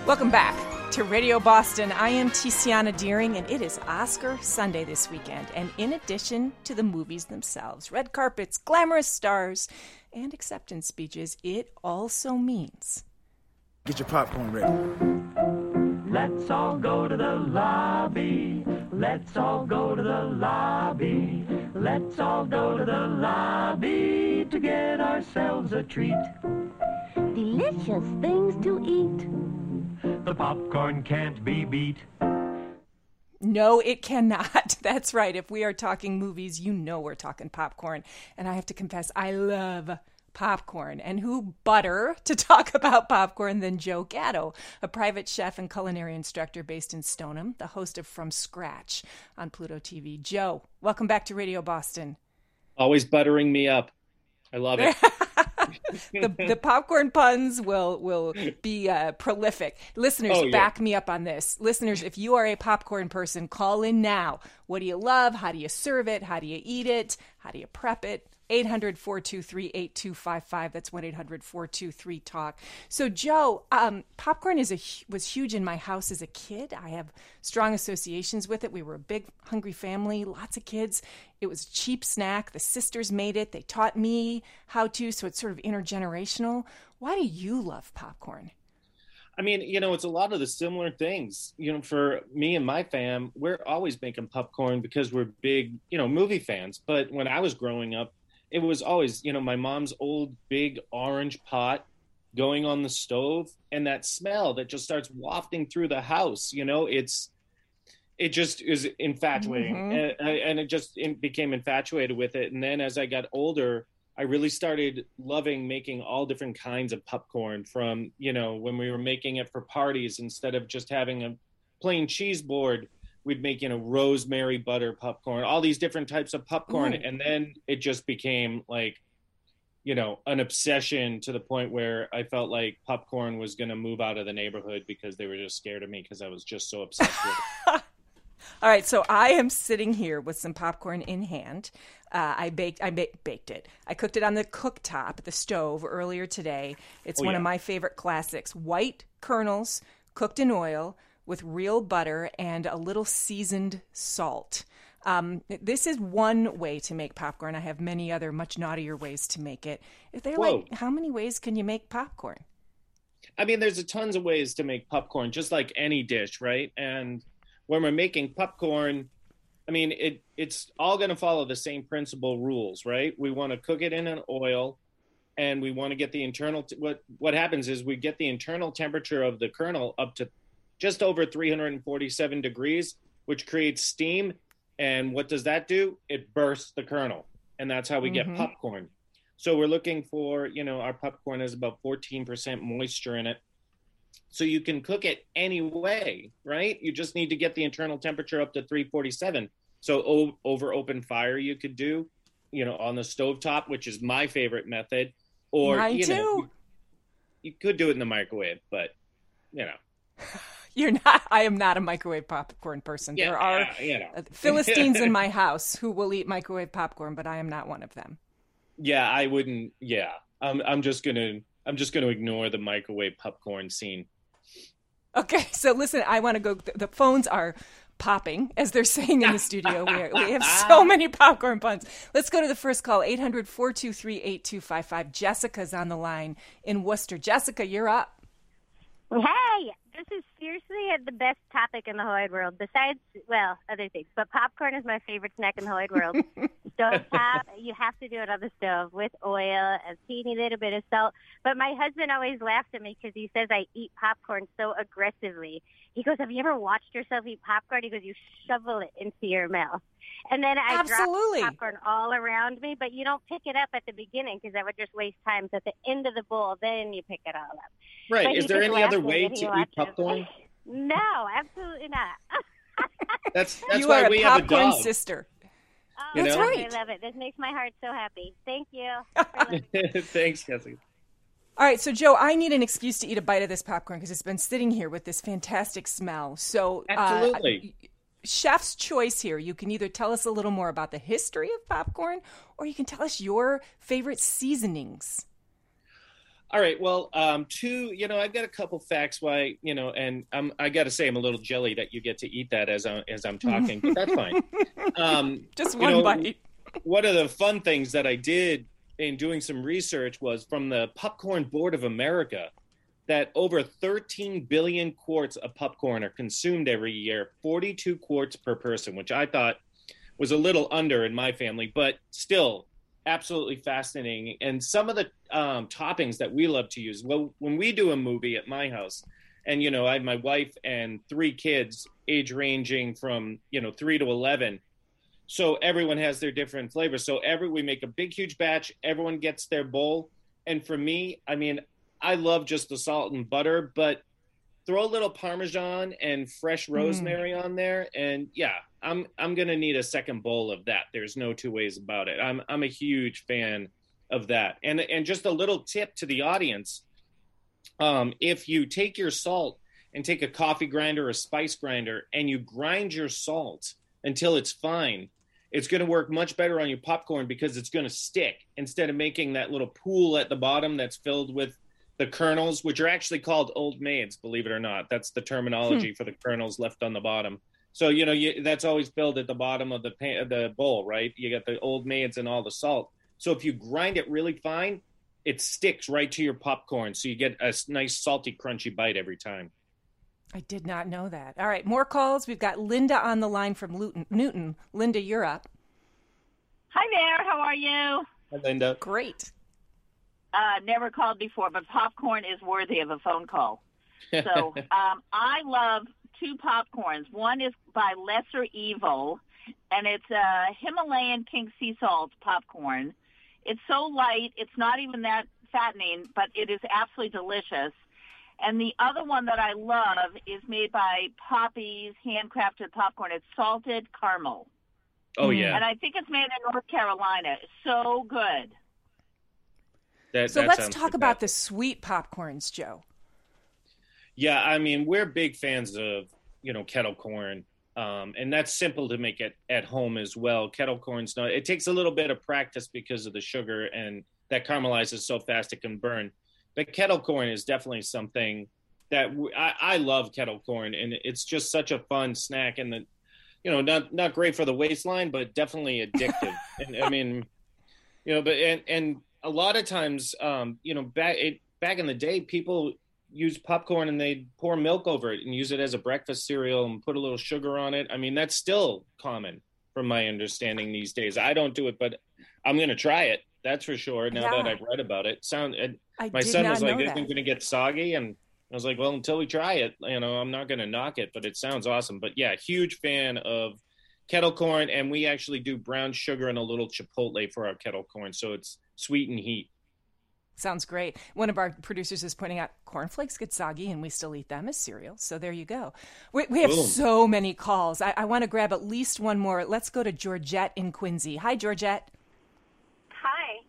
Welcome back to Radio Boston. I am Tiziana Deering, and it is Oscar Sunday this weekend. And in addition to the movies themselves, red carpets, glamorous stars, and acceptance speeches, it also means... Get your popcorn ready. Let's all go to the lobby. Let's all go to the lobby. Let's all go to the lobby to get ourselves a treat. Delicious things to eat. The popcorn can't be beat. No, it cannot. That's right. If we are talking movies, you know we're talking popcorn. And I have to confess, I love popcorn. And who better to talk about popcorn than Joe Gatto, a private chef and culinary instructor based in Stoneham, the host of From Scratch on Pluto TV. Joe, welcome back to Radio Boston. Always buttering me up. I love it. The popcorn puns will be prolific. Listeners, back me up on this. Listeners, if you are a popcorn person, call in now. What do you love? How do you serve it? How do you eat it? How do you prep it? 800-423-8255. That's 1-800-423-TALK. So, Joe, popcorn was huge in my house as a kid. I have strong associations with it. We were a big, hungry family, lots of kids. It was a cheap snack. The sisters made it. They taught me how to, so it's sort of intergenerational. Why do you love popcorn? I mean, it's a lot of the similar things. For me and my fam, we're always making popcorn because we're big, movie fans. But when I was growing up, it was always, my mom's old big orange pot going on the stove, and that smell that just starts wafting through the house. It just is infatuating, and it became infatuated with it. And then as I got older, I really started loving making all different kinds of popcorn from, when we were making it for parties, instead of just having a plain cheese board, we'd make, rosemary butter popcorn, all these different types of popcorn. Ooh. And then it just became like, an obsession to the point where I felt like popcorn was going to move out of the neighborhood because they were just scared of me because I was just so obsessed with it. All right, so I am sitting here with some popcorn in hand. I baked it. I cooked it on the cooktop at the stove earlier today. It's one of my favorite classics. White kernels cooked in oil with real butter and a little seasoned salt. This is one way to make popcorn. I have many other much naughtier ways to make it. How many ways can you make popcorn? I mean, there's tons of ways to make popcorn, just like any dish, right? And when we're making popcorn, I mean, it's all going to follow the same principle rules, right? We want to cook it in an oil, and we want to get the internal, what happens is we get the internal temperature of the kernel up to just over 347 degrees, which creates steam. And what does that do? It bursts the kernel. And that's how we get popcorn. So we're looking for, our popcorn has about 14% moisture in it. So you can cook it any way, right? You just need to get the internal temperature up to 347. So over open fire you could do, on the stovetop, which is my favorite method. Or, Mine too. You could do it in the microwave, but, You're not. I am not a microwave popcorn person. Yeah, there are Philistines in my house who will eat microwave popcorn, but I am not one of them. Yeah, I wouldn't. Yeah, I'm just gonna ignore the microwave popcorn scene. Okay, so listen, I want to go. The phones are popping, as they're saying in the studio. We have so many popcorn puns. Let's go to the first call. 800-423-8255. Jessica's on the line in Worcester. Jessica, you're up. Hey, this is seriously the best topic in the whole wide world, besides, other things. But popcorn is my favorite snack in the whole wide world. Stovetop, you have to do it on the stove with oil, a teeny little bit of salt. But my husband always laughs at me because he says I eat popcorn so aggressively. He goes, have you ever watched yourself eat popcorn? He goes, you shovel it into your mouth. And then I drop popcorn all around me, but you don't pick it up at the beginning because that would just waste time. So at the end of the bowl, then you pick it all up. Right. But is there any other way to eat popcorn? No, absolutely not. That's you why are we a have a popcorn dog. sister. Oh, That's right. I love it. This makes my heart so happy. Thank you. Thanks, Jessica. All right, so Joe, I need an excuse to eat a bite of this popcorn because it's been sitting here with this fantastic smell. So, absolutely. Chef's choice here. You can either tell us a little more about the history of popcorn, or you can tell us your favorite seasonings. All right. Well, two. I've got a couple facts why. And I got to say, I'm a little jelly that you get to eat that as I'm talking, but that's fine. Just one bite. One of the fun things that I did in doing some research was from the Popcorn Board of America that over 13 billion quarts of popcorn are consumed every year, 42 quarts per person, which I thought was a little under in my family, but still absolutely fascinating. And some of the toppings that we love to use, well, when we do a movie at my house, and, I have my wife and 3 kids, age ranging from, 3 to 11. So everyone has their different flavors. So we make a big, huge batch. Everyone gets their bowl. And for me, I love just the salt and butter, but throw a little Parmesan and fresh rosemary on there. And yeah, I'm going to need a second bowl of that. There's no two ways about it. I'm a huge fan of that. And just a little tip to the audience. If you take your salt and take a coffee grinder or a spice grinder and you grind your salt until it's fine, it's going to work much better on your popcorn because it's going to stick instead of making that little pool at the bottom that's filled with the kernels, which are actually called old maids, believe it or not. That's the terminology for the kernels left on the bottom. So, that's always filled at the bottom of the bowl, right? You got the old maids and all the salt. So if you grind it really fine, it sticks right to your popcorn. So you get a nice salty, crunchy bite every time. I did not know that. All right, more calls. We've got Linda on the line from Newton. Linda, you're up. Hi there. How are you? Hi, Linda. Great. Never called before, but popcorn is worthy of a phone call. So I love 2 popcorns. One is by Lesser Evil, and it's a Himalayan pink sea salt popcorn. It's so light, it's not even that fattening, but it is absolutely delicious. And the other one that I love is made by Poppy's Handcrafted Popcorn. It's salted caramel. Oh, yeah. And I think it's made in North Carolina. It's so good. So let's talk about the sweet popcorns, Joe. Yeah, we're big fans of, kettle corn. And that's simple to make it at home as well. Kettle corn's it takes a little bit of practice because of the sugar and that caramelizes so fast it can burn. But kettle corn is definitely something that I love kettle corn, and it's just such a fun snack and not great for the waistline, but definitely addictive. And but a lot of times, back in the day, people used popcorn and they'd pour milk over it and use it as a breakfast cereal and put a little sugar on it. That's still common from my understanding these days. I don't do it, but I'm going to try it. That's for sure. Now that I've read about it, my son was like, "This is going to get soggy," and I was like, "Well, until we try it, I'm not going to knock it." But it sounds awesome. But yeah, huge fan of kettle corn, and we actually do brown sugar and a little chipotle for our kettle corn, so it's sweet and heat. Sounds great. One of our producers is pointing out cornflakes get soggy and we still eat them as cereal. So there you go. We have so many calls. I want to grab at least one more. Let's go to Georgette in Quincy. Hi, Georgette. Hi.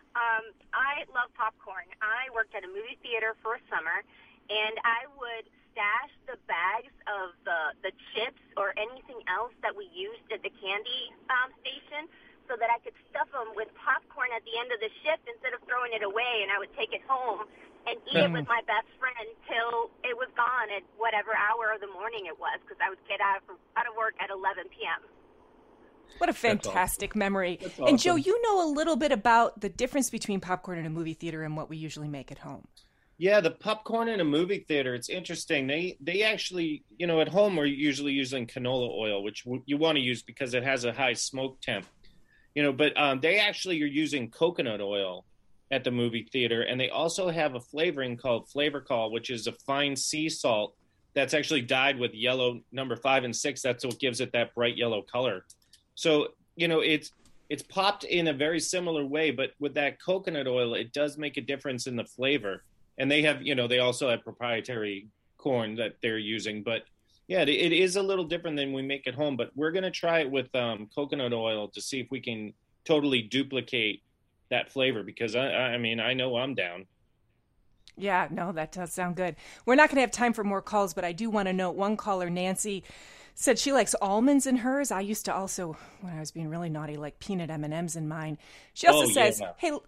I love popcorn. I worked at a movie theater for a summer, and I would stash the bags of the chips or anything else that we used at the candy station so that I could stuff them with popcorn at the end of the shift instead of throwing it away, and I would take it home and eat it with my best friend till it was gone at whatever hour of the morning it was, because I would get out of work at 11 p.m. What a fantastic memory. Awesome. And Joe, you know a little bit about the difference between popcorn in a movie theater and what we usually make at home. Yeah, the popcorn in a movie theater, it's interesting. They actually, at home we're usually using canola oil, which you want to use because it has a high smoke temp. But they actually are using coconut oil at the movie theater, and they also have a flavoring called Flavorcol, which is a fine sea salt that's actually dyed with yellow number 5 and 6. That's what gives it that bright yellow color. So, it's popped in a very similar way, but with that coconut oil, it does make a difference in the flavor. And they have, they also have proprietary corn that they're using. But yeah, it is a little different than we make at home. But we're going to try it with coconut oil to see if we can totally duplicate that flavor, because I know I'm down. Yeah, no, that does sound good. We're not going to have time for more calls, but I do want to note one caller, Nancy, said she likes almonds in hers. I used to also, when I was being really naughty, like peanut M&Ms in mine. She also says,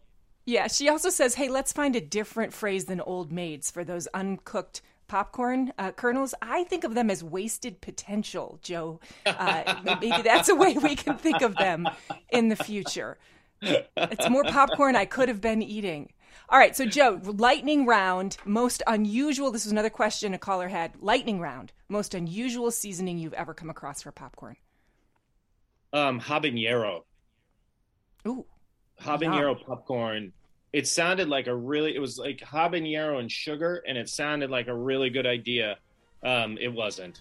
Yeah, she also says, hey, let's find a different phrase than old maids for those uncooked popcorn kernels. I think of them as wasted potential, Joe. Maybe that's a way we can think of them in the future. It's more popcorn I could have been eating. All right, so Joe, lightning round, most unusual. This is another question a caller had. Lightning round, most unusual seasoning you've ever come across for popcorn. Habanero. Ooh. Habanero popcorn. It sounded like it was like habanero and sugar, and it sounded like a really good idea. It wasn't.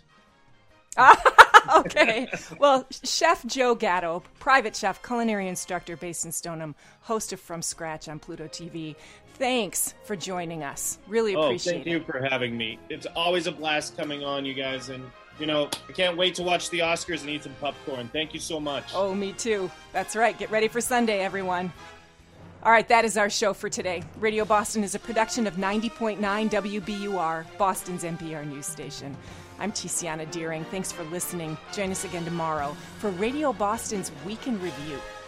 Okay. Well, Chef Joe Gatto, private chef, culinary instructor based in Stoneham, host of From Scratch on Pluto TV. Thanks for joining us. Really appreciate it. Thank you for having me. It's always a blast coming on, you guys. And, I can't wait to watch the Oscars and eat some popcorn. Thank you so much. Oh, me too. That's right. Get ready for Sunday, everyone. All right, that is our show for today. Radio Boston is a production of 90.9 WBUR, Boston's NPR news station. I'm Tiziana Deering. Thanks for listening. Join us again tomorrow for Radio Boston's Week in Review.